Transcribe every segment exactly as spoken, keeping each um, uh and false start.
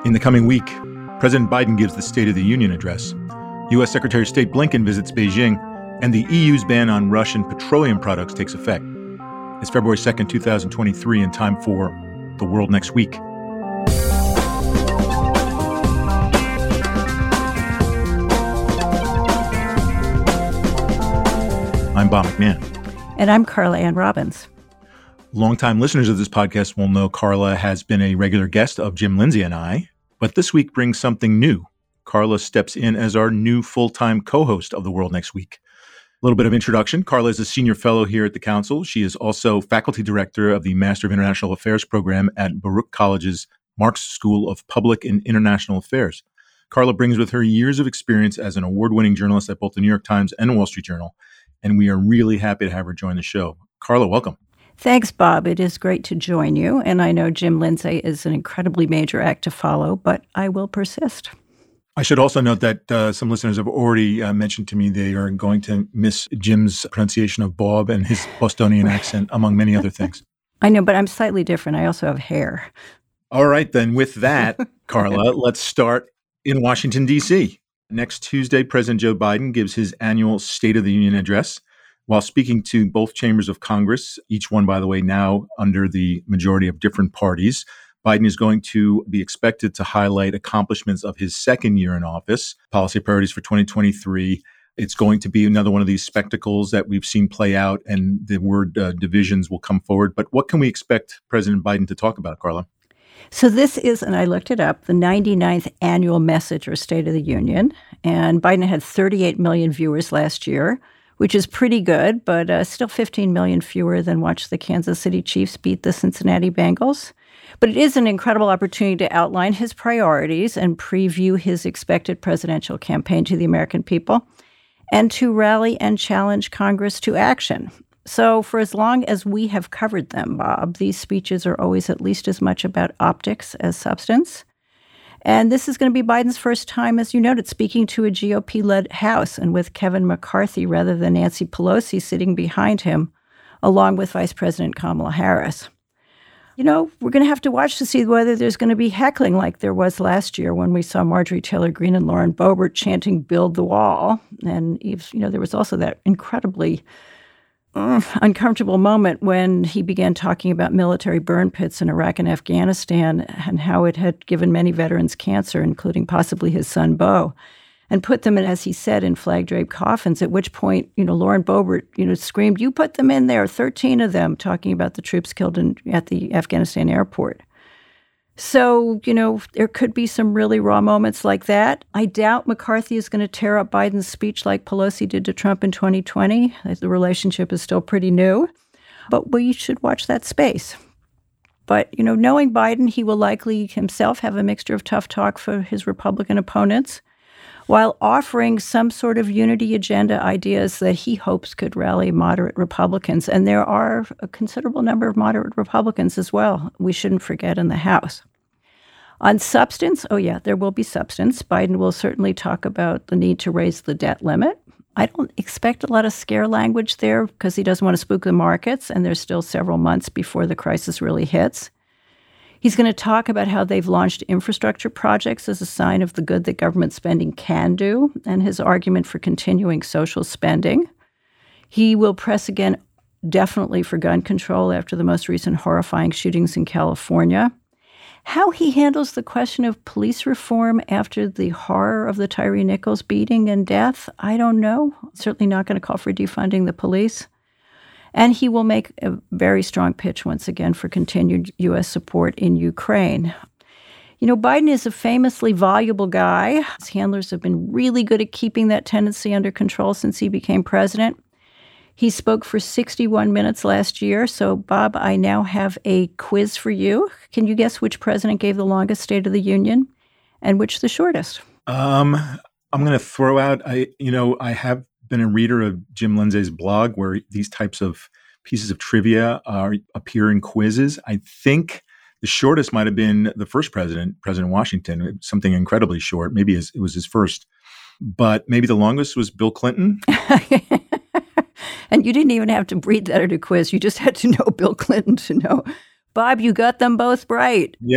In the coming week, President Biden gives the State of the Union address. U S. Secretary of State Blinken visits Beijing, and the E U's ban on Russian petroleum products takes effect. It's February second, twenty twenty-three, and time for The World Next Week. I'm Bob McMahon. And I'm Carla Ann Robbins. Longtime listeners of this podcast will know Carla has been a regular guest of Jim Lindsay and I, but this week brings something new. Carla steps in as our new full-time co-host of The World Next Week. A little bit of introduction. Carla is a senior fellow here at the Council. She is also faculty director of the Master of International Affairs program at Baruch College's Marx School of Public and International Affairs. Carla brings with her years of experience as an award-winning journalist at both the New York Times and Wall Street Journal, and we are really happy to have her join the show. Carla, welcome. Thanks, Bob. It is great to join you. And I know Jim Lindsay is an incredibly major act to follow, but I will persist. I should also note that uh, some listeners have already uh, mentioned to me they are going to miss Jim's pronunciation of Bob and his Bostonian accent, among many other things. I know, but I'm slightly different. I also have hair. All right, then. With that, Carla, let's start in Washington, D C. Next Tuesday, President Joe Biden gives his annual State of the Union address. While speaking to both chambers of Congress, each one, by the way, now under the majority of different parties, Biden is going to be expected to highlight accomplishments of his second year in office, policy priorities for twenty twenty-three. It's going to be another one of these spectacles that we've seen play out, and the word uh, divisions will come forward. But what can we expect President Biden to talk about, Carla? So this is, and I looked it up, the ninety-ninth annual message or State of the Union. And Biden had thirty-eight million viewers last year, which is pretty good, but uh, still fifteen million fewer than watched the Kansas City Chiefs beat the Cincinnati Bengals. But it is an incredible opportunity to outline his priorities and preview his expected presidential campaign to the American people, and to rally and challenge Congress to action. So for as long as we have covered them, Bob, these speeches are always at least as much about optics as substance. And this is going to be Biden's first time, as you noted, speaking to a G O P-led House, and with Kevin McCarthy rather than Nancy Pelosi sitting behind him, along with Vice President Kamala Harris. You know, we're going to have to watch to see whether there's going to be heckling like there was last year when we saw Marjorie Taylor Greene and Lauren Boebert chanting "Build the Wall." And, you know, there was also that incredibly uh, uncomfortable moment when he began talking about military burn pits in Iraq and Afghanistan and how it had given many veterans cancer, including possibly his son, Beau, and put them in, as he said, in flag-draped coffins, at which point, you know, Lauren Boebert, you know, screamed, "You put them in there," thirteen of them, talking about the troops killed in, at the Afghanistan airport. So, you know, there could be some really raw moments like that. I doubt McCarthy is going to tear up Biden's speech like Pelosi did to Trump in twenty twenty. The relationship is still pretty new, but we should watch that space. But, you know, knowing Biden, he will likely himself have a mixture of tough talk for his Republican opponents, while offering some sort of unity agenda ideas that he hopes could rally moderate Republicans. And there are a considerable number of moderate Republicans as well, we shouldn't forget, in the House. On substance, oh yeah, there will be substance. Biden will certainly talk about the need to raise the debt limit. I don't expect a lot of scare language there because he doesn't want to spook the markets, and there's still several months before the crisis really hits. He's going to talk about how they've launched infrastructure projects as a sign of the good that government spending can do, and his argument for continuing social spending. He will press again definitely for gun control after the most recent horrifying shootings in California. How he handles the question of police reform after the horror of the Tyree Nichols beating and death, I don't know. Certainly not going to call for defunding the police. And he will make a very strong pitch once again for continued U S support in Ukraine. You know, Biden is a famously voluble guy. His handlers have been really good at keeping that tendency under control since he became president. He spoke for sixty-one minutes last year. So, Bob, I now have a quiz for you. Can you guess which president gave the longest State of the Union and which the shortest? Um, I'm going to throw out, I, you know, I have been a reader of Jim Lindsay's blog where these types of pieces of trivia are, appear in quizzes. I think the shortest might have been the first president, President Washington, something incredibly short. Maybe his, it was his first. But maybe the longest was Bill Clinton. And you didn't even have to read that at a quiz. You just had to know Bill Clinton to know. Bob, you got them both right. Yay.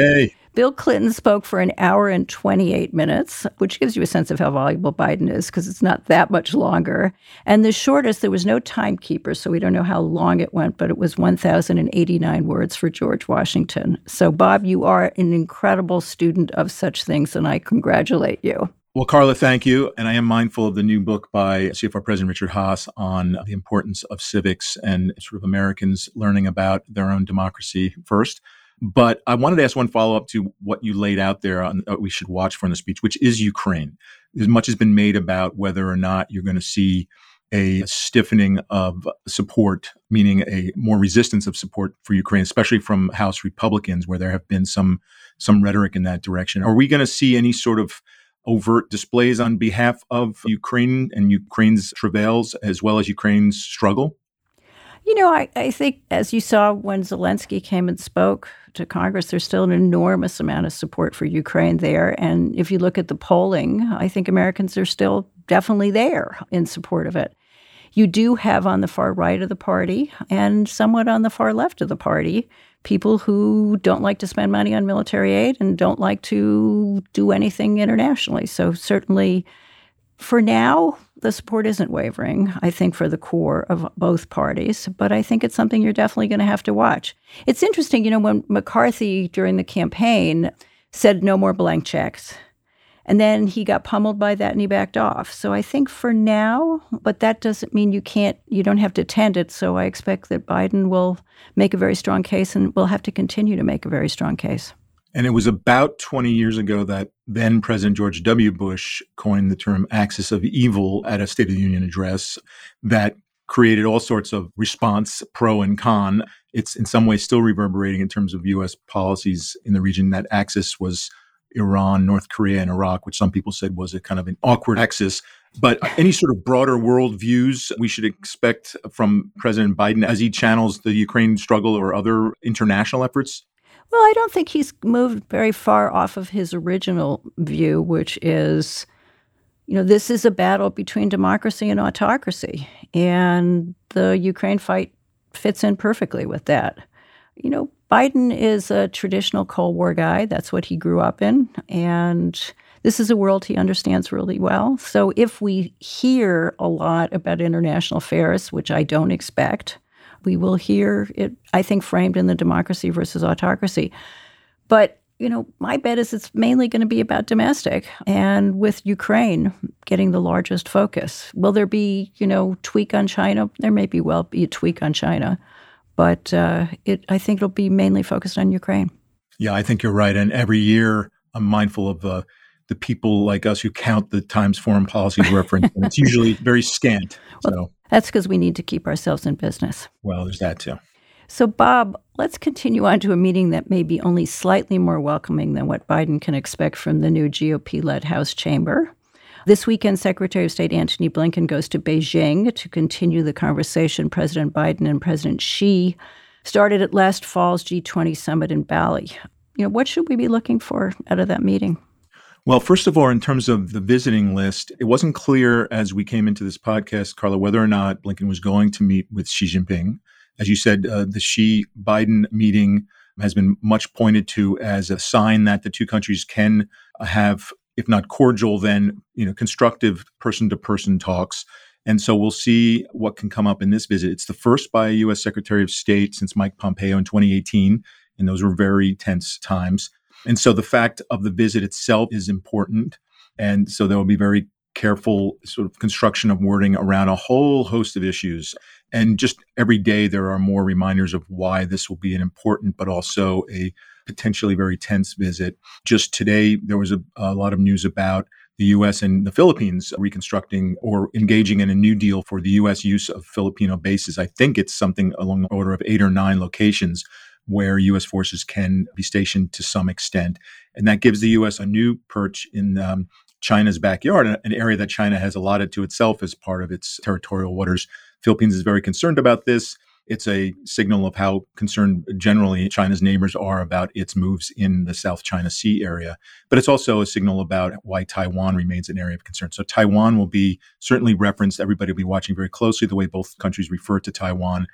Bill Clinton spoke for an hour and twenty-eight minutes, which gives you a sense of how valuable Biden is because it's not that much longer. And the shortest, there was no timekeeper, so we don't know how long it went, but it was one thousand eighty-nine words for George Washington. So, Bob, you are an incredible student of such things, and I congratulate you. Well, Carla, thank you. And I am mindful of the new book by C F R President Richard Haass on the importance of civics and sort of Americans learning about their own democracy first. But I wanted to ask one follow-up to what you laid out there on what we should watch for in the speech, which is Ukraine. As much has been made about whether or not you're going to see a stiffening of support, meaning a more resistance of support for Ukraine, especially from House Republicans, where there have been some some rhetoric in that direction. Are we going to see any sort of overt displays on behalf of Ukraine and Ukraine's travails as well as Ukraine's struggle? You know, I, I think, as you saw when Zelensky came and spoke to Congress, there's still an enormous amount of support for Ukraine there. And if you look at the polling, I think Americans are still definitely there in support of it. You do have on the far right of the party and somewhat on the far left of the party people who don't like to spend money on military aid and don't like to do anything internationally. So certainly, for now, the support isn't wavering, I think, for the core of both parties. But I think it's something you're definitely going to have to watch. It's interesting, you know, when McCarthy during the campaign said no more blank checks, and then he got pummeled by that and he backed off. So I think for now, but that doesn't mean you can't, you don't have to tend it. So I expect that Biden will make a very strong case and will have to continue to make a very strong case. And it was about twenty years ago that then President George W. Bush coined the term axis of evil at a State of the Union address that created all sorts of response, pro and con. It's in some ways still reverberating in terms of U S policies in the region. That axis was Iran, North Korea, and Iraq, which some people said was a kind of an awkward axis. But any sort of broader world views we should expect from President Biden as he channels the Ukraine struggle or other international efforts? Well, I don't think he's moved very far off of his original view, which is, you know, this is a battle between democracy and autocracy. And the Ukraine fight fits in perfectly with that. You know, Biden is a traditional Cold War guy. That's what he grew up in. And this is a world he understands really well. So if we hear a lot about international affairs, which I don't expect, we will hear it, I think, framed in the democracy versus autocracy. But, you know, my bet is it's mainly going to be about domestic, and with Ukraine getting the largest focus. Will there be, you know, tweak on China? There may be well be a tweak on China, but uh, it I think it'll be mainly focused on Ukraine. Yeah, I think you're right. And every year I'm mindful of uh, the people like us who count the Times foreign policy reference, and it's usually very scant. Well, so. That's because we need to keep ourselves in business. Well, there's that too. So, Bob, let's continue on to a meeting that may be only slightly more welcoming than what Biden can expect from the new G O P-led House chamber. This weekend, Secretary of State Antony Blinken goes to Beijing to continue the conversation President Biden and President Xi started at last fall's G twenty summit in Bali. You know, what should we be looking for out of that meeting? Well, first of all, in terms of the visiting list, it wasn't clear as we came into this podcast, Carla, whether or not Blinken was going to meet with Xi Jinping. As you said, uh, the Xi-Biden meeting has been much pointed to as a sign that the two countries can have, if not cordial, then you know, constructive person-to-person talks. And so we'll see what can come up in this visit. It's the first by a U S Secretary of State since Mike Pompeo in twenty eighteen, and those were very tense times. And so the fact of the visit itself is important. And so there will be very careful sort of construction of wording around a whole host of issues. And just every day there are more reminders of why this will be an important, but also a potentially very tense visit. Just today, there was a, a lot of news about the U S and the Philippines reconstructing or engaging in a new deal for the U S use of Filipino bases. I think it's something along the order of eight or nine locations where U S forces can be stationed to some extent. And that gives the U S a new perch in um, China's backyard, an area that China has allotted to itself as part of its territorial waters. Philippines is very concerned about this. It's a signal of how concerned generally China's neighbors are about its moves in the South China Sea area. But it's also a signal about why Taiwan remains an area of concern. So Taiwan will be certainly referenced. Everybody will be watching very closely the way both countries refer to Taiwan.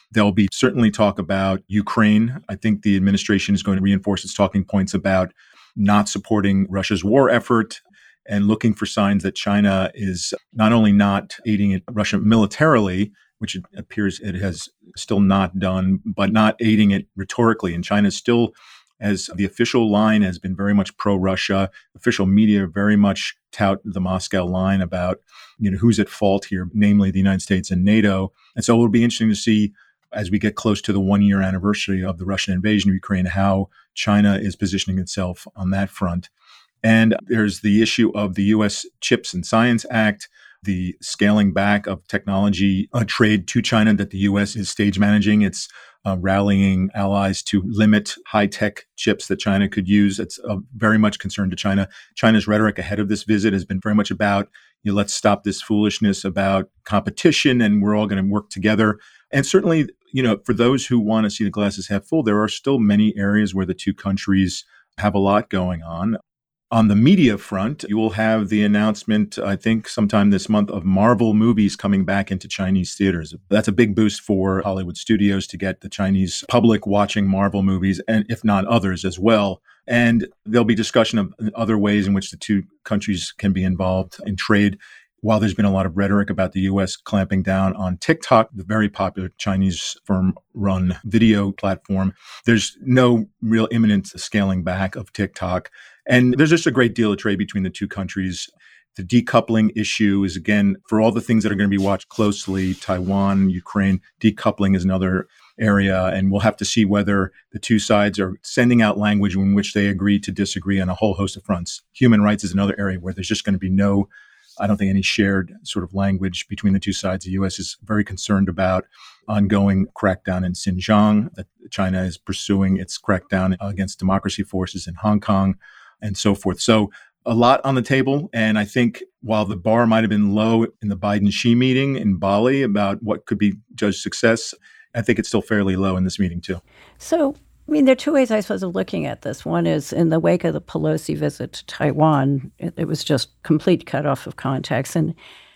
There'll be certainly talk about Ukraine. I think the administration is going to reinforce its talking points about not supporting Russia's war effort and looking for signs that China is not only not aiding Russia militarily, which it appears it has still not done, but not aiding it rhetorically. And China still, as the official line, has been very much pro-Russia. Official media very much tout the Moscow line about, you know, who's at fault here, namely the United States and NATO. And so it'll be interesting to see, as we get close to the one-year anniversary of the Russian invasion of Ukraine, how China is positioning itself on that front. And there's the issue of the U S Chips and Science Act, the scaling back of technology uh, trade to China that the U S is stage managing. It's uh, rallying allies to limit high-tech chips that China could use. It's uh, very much concerned to China. China's rhetoric ahead of this visit has been very much about, you know, let's stop this foolishness about competition and we're all going to work together. And certainly, you know, for those who want to see the glasses half full, there are still many areas where the two countries have a lot going on. On the media front, you will have the announcement, I think, sometime this month of Marvel movies coming back into Chinese theaters. That's a big boost for Hollywood studios to get the Chinese public watching Marvel movies, and if not others as well. And there'll be discussion of other ways in which the two countries can be involved in trade. While there's been a lot of rhetoric about the U S clamping down on TikTok, the very popular Chinese firm-run video platform, there's no real imminent scaling back of TikTok. And there's just a great deal of trade between the two countries. The decoupling issue is, again, for all the things that are going to be watched closely, Taiwan, Ukraine, decoupling is another area. And we'll have to see whether the two sides are sending out language in which they agree to disagree on a whole host of fronts. Human rights is another area where there's just going to be no, I don't think, any shared sort of language between the two sides. The U S is very concerned about ongoing crackdown in Xinjiang, that China is pursuing its crackdown against democracy forces in Hong Kong, and so forth. So a lot on the table. And I think while the bar might have been low in the Biden-Xi meeting in Bali about what could be judged success, I think it's still fairly low in this meeting too. So, I mean, there are two ways, I suppose, of looking at this. One is in the wake of the Pelosi visit to Taiwan, it, it was just complete cutoff of contacts. And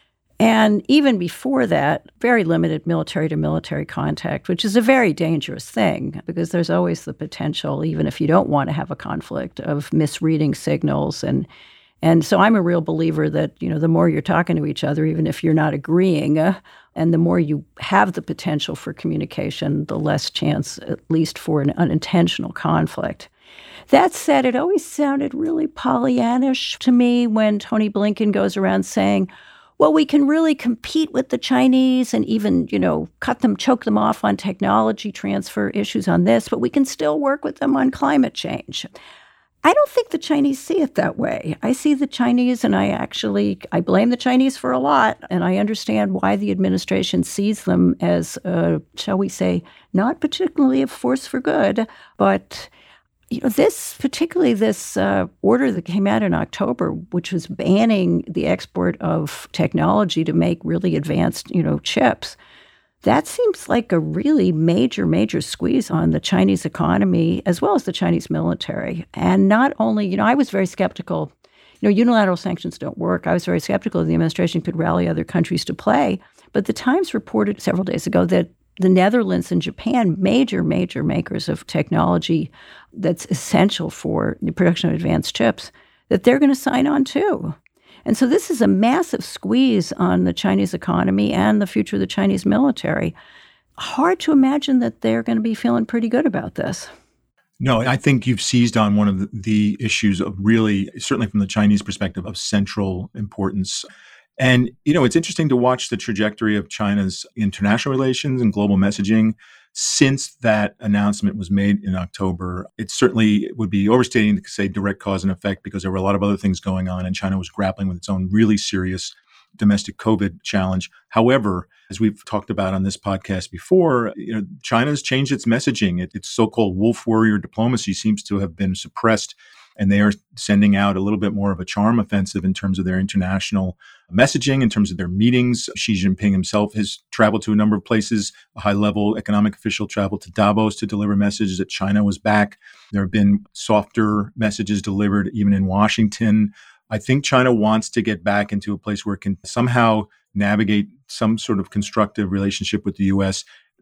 And even before that, very limited military-to-military contact, which is a very dangerous thing because there's always the potential, even if you don't want to have a conflict, of misreading signals. And and so I'm a real believer that, you know, the more you're talking to each other, even if you're not agreeing, uh, and the more you have the potential for communication, the less chance, at least, for an unintentional conflict. That said, it always sounded really Pollyannish to me when Tony Blinken goes around saying, well, we can really compete with the Chinese and even, you know, cut them, choke them off on technology transfer issues on this, but we can still work with them on climate change. I don't think the Chinese see it that way. I see the Chinese, and I actually, I blame the Chinese for a lot, and I understand why the administration sees them as, uh, shall we say, not particularly a force for good, but you know, this, particularly this uh, order that came out in October, which was banning the export of technology to make really advanced, you know, chips, that seems like a really major, major squeeze on the Chinese economy as well as the Chinese military. And not only, you know, I was very skeptical. You know, unilateral sanctions don't work. I was very skeptical that the administration could rally other countries to play. But the Times reported several days ago that the Netherlands and Japan, major, major makers of technology that's essential for the production of advanced chips, that they're going to sign on too. And so this is a massive squeeze on the Chinese economy and the future of the Chinese military. Hard to imagine that they're going to be feeling pretty good about this. No, I think you've seized on one of the, the issues of really, certainly from the Chinese perspective, of central importance. And, you know, it's interesting to watch the trajectory of China's international relations and global messaging since that announcement was made in October. It certainly would be overstating to say direct cause and effect because there were a lot of other things going on and China was grappling with its own really serious domestic COVID challenge. However, as we've talked about on this podcast before, you know, China's changed its messaging. It, its so-called wolf warrior diplomacy seems to have been suppressed, and they are sending out a little bit more of a charm offensive in terms of their international messaging, in terms of their meetings. Xi Jinping himself has traveled to a number of places. A high-level economic official traveled to Davos to deliver messages that China was back. There have been softer messages delivered even in Washington. I think China wants to get back into a place where it can somehow navigate some sort of constructive relationship with the U S,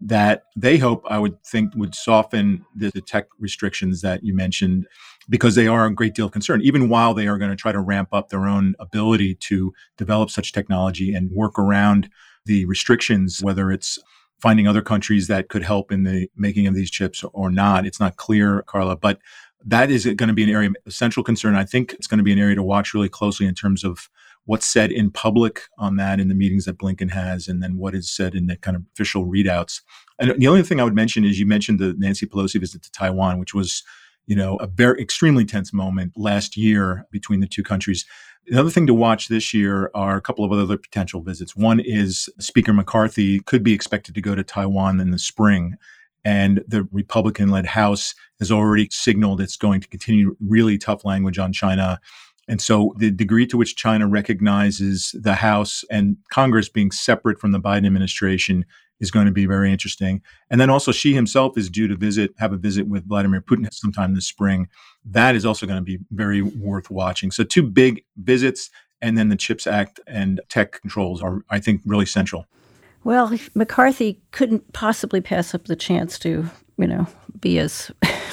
that they hope, I would think, would soften the, the tech restrictions that you mentioned, because they are a great deal of concern, even while they are going to try to ramp up their own ability to develop such technology and work around the restrictions, whether it's finding other countries that could help in the making of these chips or not. It's not clear, Carla, but that is going to be an area of central concern. I think it's going to be an area to watch really closely in terms of what's said in public on that in the meetings that Blinken has, and then what is said in the kind of official readouts. And the only thing I would mention is you mentioned the Nancy Pelosi visit to Taiwan, which was, you know, a very extremely tense moment last year between the two countries. Another thing to watch this year are a couple of other potential visits. One is Speaker McCarthy could be expected to go to Taiwan in the spring. And the Republican-led House has already signaled it's going to continue really tough language on China. And so the degree to which China recognizes the House and Congress being separate from the Biden administration is going to be very interesting. And then also Xi himself is due to visit, have a visit with Vladimir Putin sometime this spring. That is also going to be very worth watching. So two big visits, and then the CHIPS Act and tech controls are, I think, really central. Well, McCarthy couldn't possibly pass up the chance to, you know, be as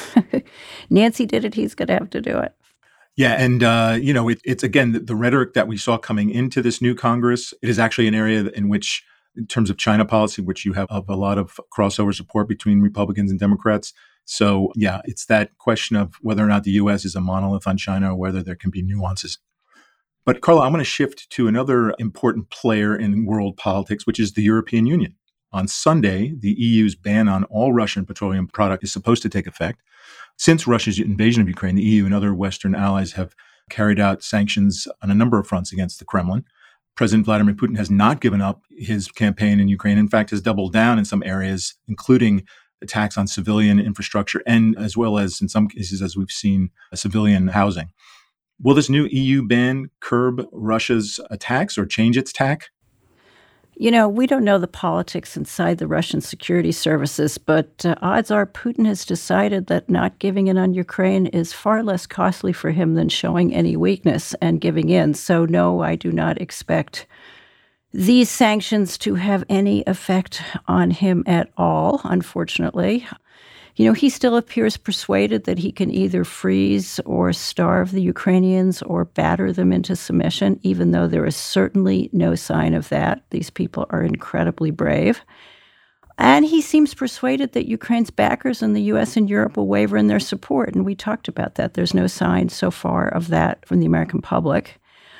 Nancy did it. He's going to have to do it. Yeah. And, uh, you know, it, it's, again, the, the rhetoric that we saw coming into this new Congress, it is actually an area in which, in terms of China policy, which you have a lot of crossover support between Republicans and Democrats. So, yeah, it's that question of whether or not the U S is a monolith on China or whether there can be nuances. But Carla, I'm going to shift to another important player in world politics, which is the European Union. On Sunday, the E U's ban on all Russian petroleum product is supposed to take effect. Since Russia's invasion of Ukraine, the E U and other Western allies have carried out sanctions on a number of fronts against the Kremlin. President Vladimir Putin has not given up his campaign in Ukraine. In fact, has doubled down in some areas, including attacks on civilian infrastructure and as well as, in some cases, as we've seen, civilian housing. Will this new E U ban curb Russia's attacks or change its tack? You know, we don't know the politics inside the Russian security services, but uh, odds are Putin has decided that not giving in on Ukraine is far less costly for him than showing any weakness and giving in. So no, I do not expect these sanctions to have any effect on him at all, unfortunately. You know, he still appears persuaded that he can either freeze or starve the Ukrainians or batter them into submission, even though there is certainly no sign of that. These people are incredibly brave. And he seems persuaded that Ukraine's backers in the U S and Europe will waver in their support. And we talked about that. There's no sign so far of that from the American public.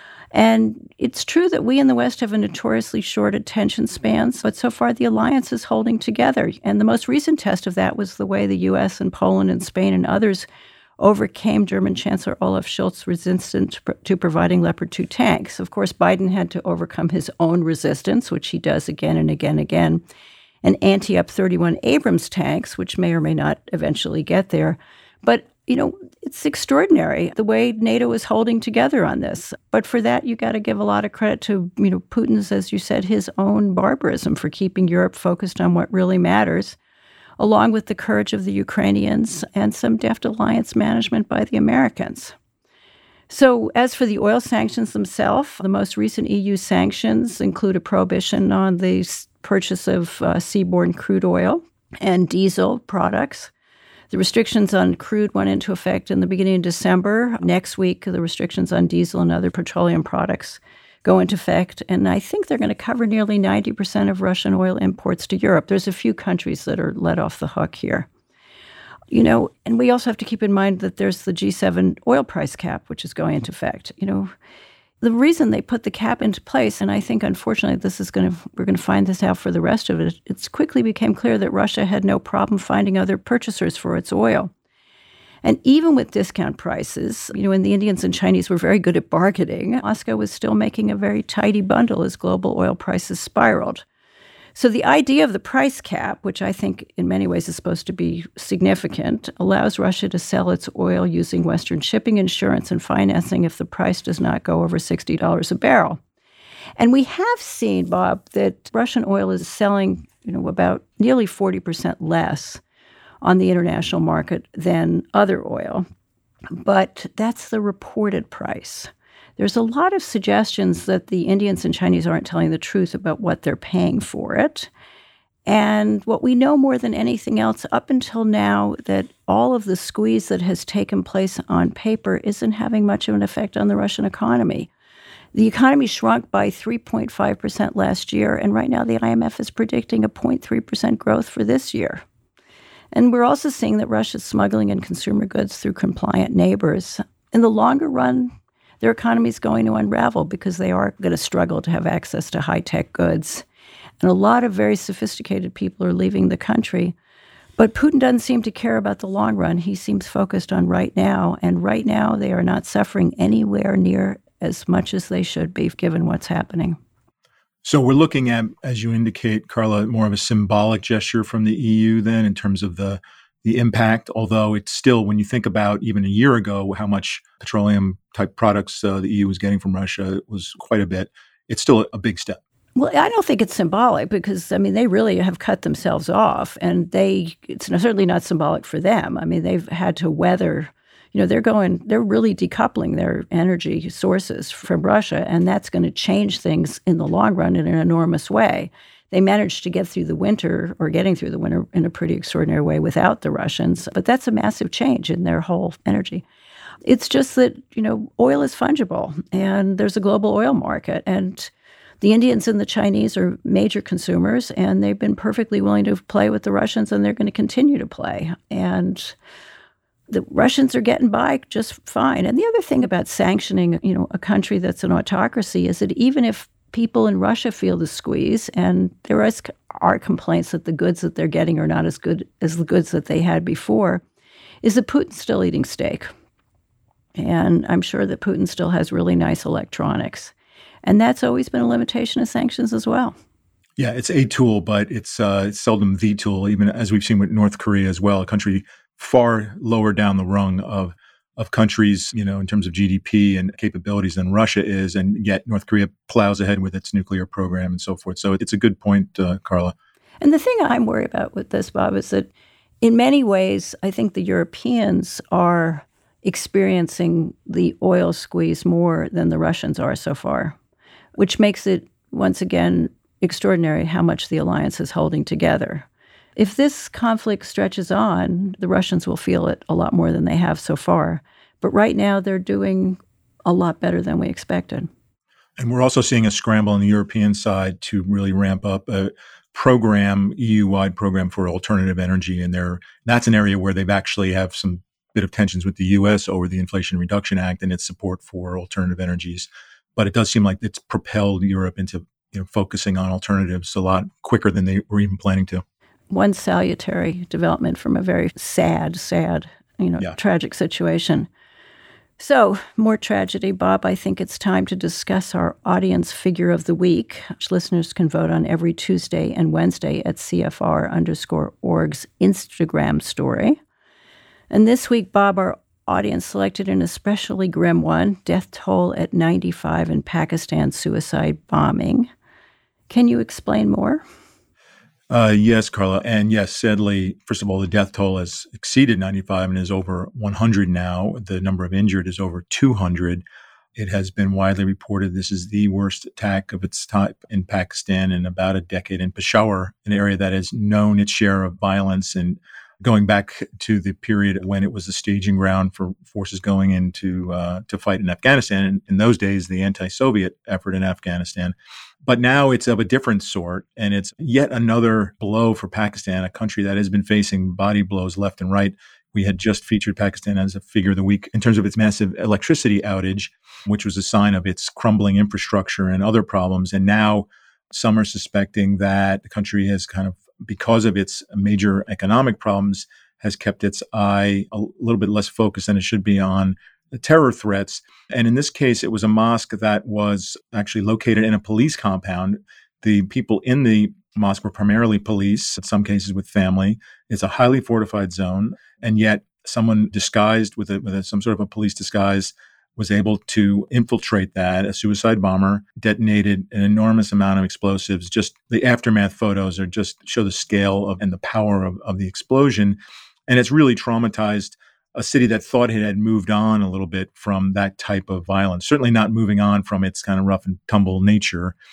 And it's true that we in the West have a notoriously short attention spans, but so far the alliance is holding together. And the most recent test of that was the way the U S and Poland and Spain and others overcame German Chancellor Olaf Scholz's resistance to providing Leopard two tanks. Of course, Biden had to overcome his own resistance, which he does again and again and again, and ante up thirty-one Abrams tanks, which may or may not eventually get there. But you know, it's extraordinary the way NATO is holding together on this. But for that, you got to give a lot of credit to, you know, Putin's, as you said, his own barbarism for keeping Europe focused on what really matters, along with the courage of the Ukrainians and some deft alliance management by the Americans. So as for the oil sanctions themselves, the most recent E U sanctions include a prohibition on the purchase of uh, seaborne crude oil and diesel products. The restrictions on crude went into effect in the beginning of December. Next week, the restrictions on diesel and other petroleum products go into effect. And I think they're going to cover nearly ninety percent of Russian oil imports to Europe. There's a few countries that are let off the hook here. You know, and we also have to keep in mind that there's the G seven oil price cap, which is going into effect. You know, the reason they put the cap into place, and I think, unfortunately, this is going to, we're going to find this out for the rest of it, it quickly became clear that Russia had no problem finding other purchasers for its oil. And even with discount prices, you know, and the Indians and Chinese were very good at bargaining, Moscow was still making a very tidy bundle as global oil prices spiraled. So the idea of the price cap, which I think in many ways is supposed to be significant, allows Russia to sell its oil using Western shipping insurance and financing if the price does not go over sixty dollars a barrel. And we have seen, Bob, that Russian oil is selling, you know, about nearly forty percent less on the international market than other oil. But that's the reported price. There's a lot of suggestions that the Indians and Chinese aren't telling the truth about what they're paying for it. And what we know more than anything else up until now, that all of the squeeze that has taken place on paper isn't having much of an effect on the Russian economy. The economy shrunk by three point five percent last year, and right now the I M F is predicting a zero point three percent growth for this year. And we're also seeing that Russia's smuggling in consumer goods through compliant neighbors. In the longer run, their economy is going to unravel because they are going to struggle to have access to high-tech goods. And a lot of very sophisticated people are leaving the country. But Putin doesn't seem to care about the long run. He seems focused on right now. And right now, they are not suffering anywhere near as much as they should be, given what's happening. So we're looking at, as you indicate, Carla, more of a symbolic gesture from the E U then in terms of the the impact, although it's still, when you think about even a year ago, how much petroleum-type products uh, the E U was getting from Russia, it was quite a bit. It's still a big step. Well, I don't think it's symbolic because, I mean, they really have cut themselves off, and they it's certainly not symbolic for them. I mean, they've had to weather, you know, they're going, they're really decoupling their energy sources from Russia, and that's going to change things in the long run in an enormous way. They managed to get through the winter, or getting through the winter in a pretty extraordinary way without the Russians, but that's a massive change in their whole energy. It's just that, you know, oil is fungible, and there's a global oil market, and the Indians and the Chinese are major consumers, and they've been perfectly willing to play with the Russians, and they're going to continue to play. And the Russians are getting by just fine. And the other thing about sanctioning, you know, a country that's an autocracy is that even if people in Russia feel the squeeze, and there is, are complaints that the goods that they're getting are not as good as the goods that they had before, is that Putin's still eating steak. And I'm sure that Putin still has really nice electronics. And that's always been a limitation of sanctions as well. Yeah, it's a tool, but it's, uh, it's seldom the tool, even as we've seen with North Korea as well, a country far lower down the rung of of countries, you know, in terms of G D P and capabilities than Russia is, and yet North Korea plows ahead with its nuclear program and so forth. So it's a good point, uh, Carla. And the thing I'm worried about with this, Bob, is that in many ways, I think the Europeans are experiencing the oil squeeze more than the Russians are so far, which makes it, once again, extraordinary how much the alliance is holding together. If this conflict stretches on, the Russians will feel it a lot more than they have so far. But right now, they're doing a lot better than we expected. And we're also seeing a scramble on the European side to really ramp up a program, E U-wide program for alternative energy. And they're, that's an area where they've actually have some bit of tensions with the U S over the Inflation Reduction Act and its support for alternative energies. But it does seem like it's propelled Europe into, you know, focusing on alternatives a lot quicker than they were even planning to. One salutary development from a very sad, sad, you know, yeah. tragic situation. So, more tragedy, Bob. I think it's time to discuss our audience figure of the week, which listeners can vote on every Tuesday and Wednesday at C F R underscore org's Instagram story. And this week, Bob, our audience selected an especially grim one, death toll at ninety-five in Pakistan suicide bombing. Can you explain more? Uh, yes, Carla. And yes, sadly, first of all, the death toll has exceeded ninety-five and is over one hundred now. The number of injured is over two hundred. It has been widely reported this is the worst attack of its type in Pakistan in about a decade. In Peshawar, an area that has known its share of violence, and going back to the period when it was the staging ground for forces going into uh, to fight in Afghanistan. In, in those days, the anti-Soviet effort in Afghanistan. But now it's of a different sort, and it's yet another blow for Pakistan, a country that has been facing body blows left and right. We had just featured Pakistan as a figure of the week in terms of its massive electricity outage, which was a sign of its crumbling infrastructure and other problems. And now some are suspecting that the country has kind of, because of its major economic problems, has kept its eye a little bit less focused than it should be on the terror threats. And in this case, it was a mosque that was actually located in a police compound. The people in the mosque were primarily police, in some cases with family. It's a highly fortified zone. And yet someone disguised with, a, with a, some sort of a police disguise was able to infiltrate that. A suicide bomber detonated an enormous amount of explosives. Just the aftermath photos are just show the scale of and the power of, of the explosion. And it's really traumatized a city that thought it had moved on a little bit from that type of violence, certainly not moving on from its kind of rough and tumble nature.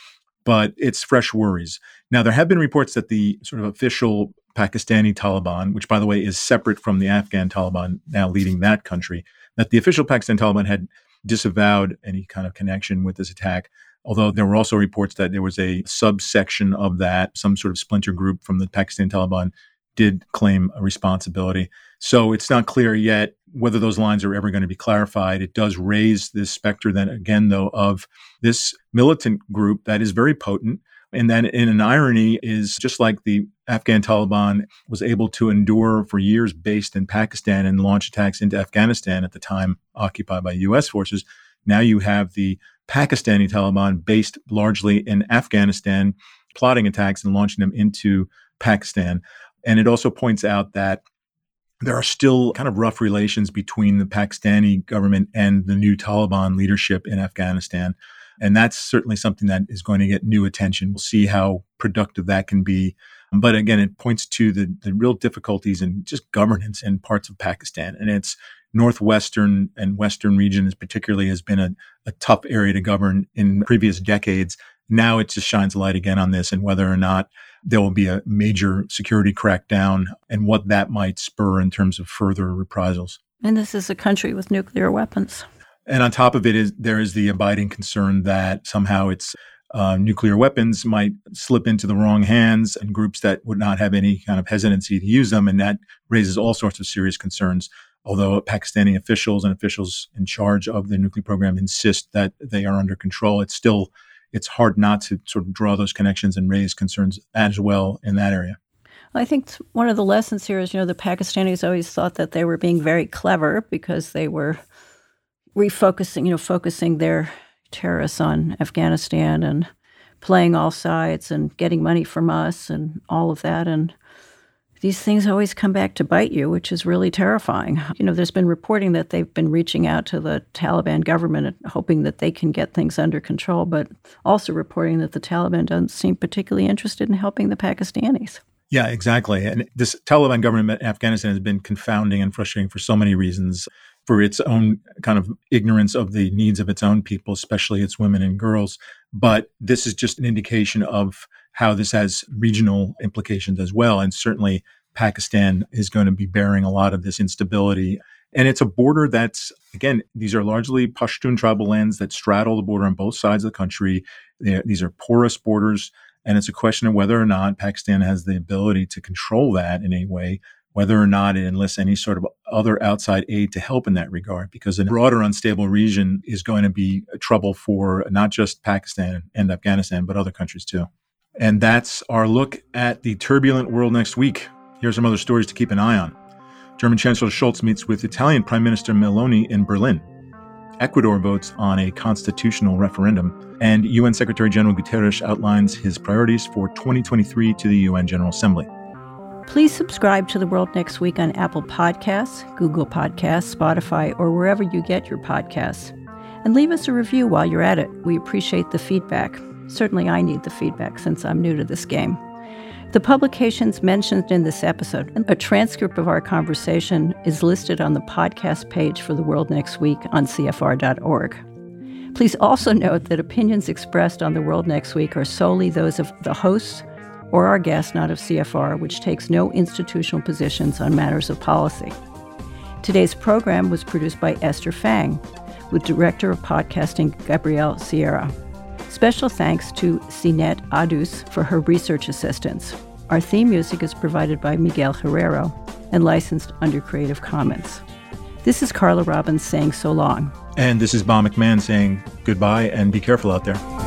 but it's fresh worries. Now, there have been reports that the sort of official Pakistani Taliban, which, by the way, is separate from the Afghan Taliban now leading that country, that the official Pakistan Taliban had disavowed any kind of connection with this attack. Although there were also reports that there was a subsection of that, some sort of splinter group from the Pakistan Taliban did claim a responsibility. So it's not clear yet whether those lines are ever going to be clarified. It does raise this specter then again, though, of this militant group that is very potent. And then in an irony is just like the Afghan Taliban was able to endure for years based in Pakistan and launch attacks into Afghanistan at the time occupied by U S forces. Now you have the Pakistani Taliban based largely in Afghanistan, plotting attacks and launching them into Pakistan. And it also points out that there are still kind of rough relations between the Pakistani government and the new Taliban leadership in Afghanistan. And that's certainly something that is going to get new attention. We'll see how productive that can be. But again, it points to the, the real difficulties in just governance in parts of Pakistan. And its northwestern and western region is particularly has been a, a tough area to govern in previous decades. Now it just shines a light again on this and whether or not there will be a major security crackdown and what that might spur in terms of further reprisals. And this is a country with nuclear weapons. And on top of it is there is the abiding concern that somehow its uh, nuclear weapons might slip into the wrong hands and groups that would not have any kind of hesitancy to use them. And that raises all sorts of serious concerns. Although Pakistani officials and officials in charge of the nuclear program insist that they are under control, it's still it's hard not to sort of draw those connections and raise concerns as well in that area. I think one of the lessons here is, you know, the Pakistanis always thought that they were being very clever because they were refocusing, you know, focusing their terrorists on Afghanistan and playing all sides and getting money from us and all of that. And these things always come back to bite you, which is really terrifying. You know, there's been reporting that they've been reaching out to the Taliban government and hoping that they can get things under control, but also reporting that the Taliban doesn't seem particularly interested in helping the Pakistanis. Yeah, exactly. And this Taliban government in Afghanistan has been confounding and frustrating for so many reasons, for its own kind of ignorance of the needs of its own people, especially its women and girls. But this is just an indication of how this has regional implications as well. And certainly Pakistan is going to be bearing a lot of this instability. And it's a border that's, again, these are largely Pashtun tribal lands that straddle the border on both sides of the country. They're, these are porous borders. And it's a question of whether or not Pakistan has the ability to control that in any way, whether or not it enlists any sort of other outside aid to help in that regard, because a broader unstable region is going to be trouble for not just Pakistan and Afghanistan, but other countries too. And that's our look at the turbulent world next week. Here are some other stories to keep an eye on. German Chancellor Scholz meets with Italian Prime Minister Meloni in Berlin. Ecuador votes on a constitutional referendum. And U N Secretary General Guterres outlines his priorities for twenty twenty-three to the U N General Assembly. Please subscribe to The World Next Week on Apple Podcasts, Google Podcasts, Spotify, or wherever you get your podcasts. And leave us a review while you're at it. We appreciate the feedback. Certainly I need the feedback since I'm new to this game. The publications mentioned in this episode and a transcript of our conversation is listed on the podcast page for The World Next Week on C F R dot org. Please also note that opinions expressed on The World Next Week are solely those of the hosts or our guests, not of C F R, which takes no institutional positions on matters of policy. Today's program was produced by Esther Fang, with Director of Podcasting Gabrielle Sierra. Special thanks to Sinet Adus for her research assistance. Our theme music is provided by Miguel Herrero and licensed under Creative Commons. This is Carla Robbins saying so long. And this is Bob McMahon saying goodbye and be careful out there.